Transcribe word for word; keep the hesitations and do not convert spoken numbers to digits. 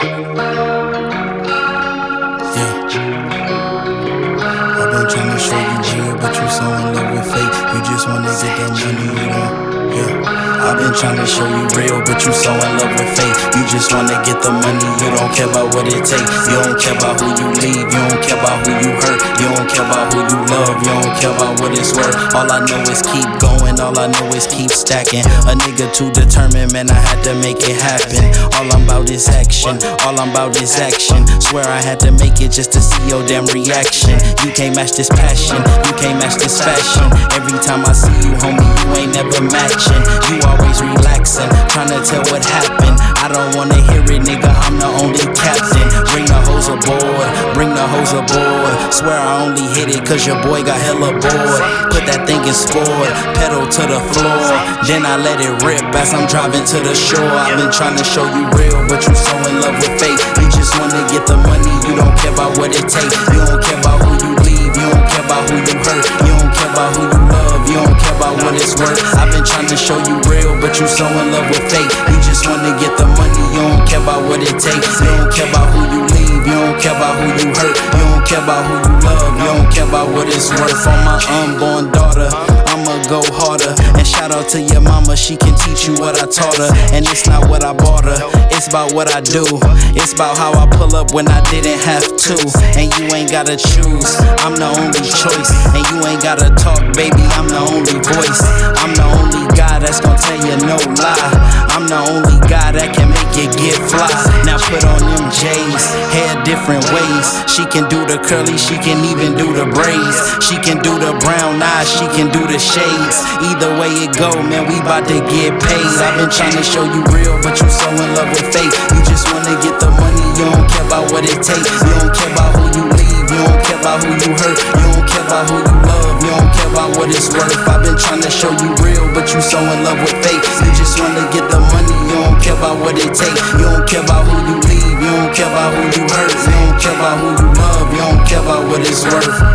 I've been trying to show you real, but you so in love with fake. You just wanna get that money, you know. Yeah. I've been trying to show you real, but you so in love with fake. You just wanna get the money, you don't care about what it takes. You don't care about who you leave, you don't care about who you hurt. You don't care about who you love, you don't care about what it's worth. All I know is keep going, all I know is keep stacking. A nigga too determined, man, I had to make it happen. All I'm about is action, all I'm about is action. Swear I had to make it just to see your damn reaction. You can't match this passion, you can't match this fashion. Every time I see you, homie, you ain't never matching. You always relaxing, trying to tell what happened. I don't wanna hear it, nigga, I'm the only captain. Bring the hoes aboard, bring the hoes aboard. Swear I only hit it cause your boy got hella bored. Put that thing in sport, pedal to the floor. Then I let it rip as I'm driving to the shore. I've been trying to show you real, but you so in love with fake. You just wanna get the money, you don't care about what it takes. You don't care about who you leave, you don't care about who you hurt. You don't care about who you love, you don't care about what it's worth. I've been trying to show you real, but you so in love with fake. You just wanna get the money, you don't care about what it takes. You don't care about who you leave, you don't care about who you hurt. You don't care about who you love, you don't care about what it's worth. On my unborn daughter, I'ma go harder. And shout out to your mama, she can teach you what I taught her. And it's not what I bought her, it's about what I do. It's about how I pull up when I didn't have to. And you ain't gotta choose, I'm the only choice. And you ain't gotta talk, baby, I'm the only voice. I'm the only guy that's gon' tell you no lie. I'm the only guy that can make you get fly. Now put on them J's, hair different ways. She can do the curly, she can even do the braids. She can do the brown eyes, she can do the shades. Either way it go, man, we bout to get paid. I've been trying to show you real, but you so in love with fake. You just wanna get the money, you don't care about what it takes. You don't care about who you leave, you don't care about who you hurt. You don't care about who you love, you don't care about what it's worth. I've been trying to show you real, but you so in love with fake. You just wanna get the money, you don't care about what it takes. You don't care about who you leave, you don't care about who you hurt. You don't care about who you love, you don't care about what it's worth.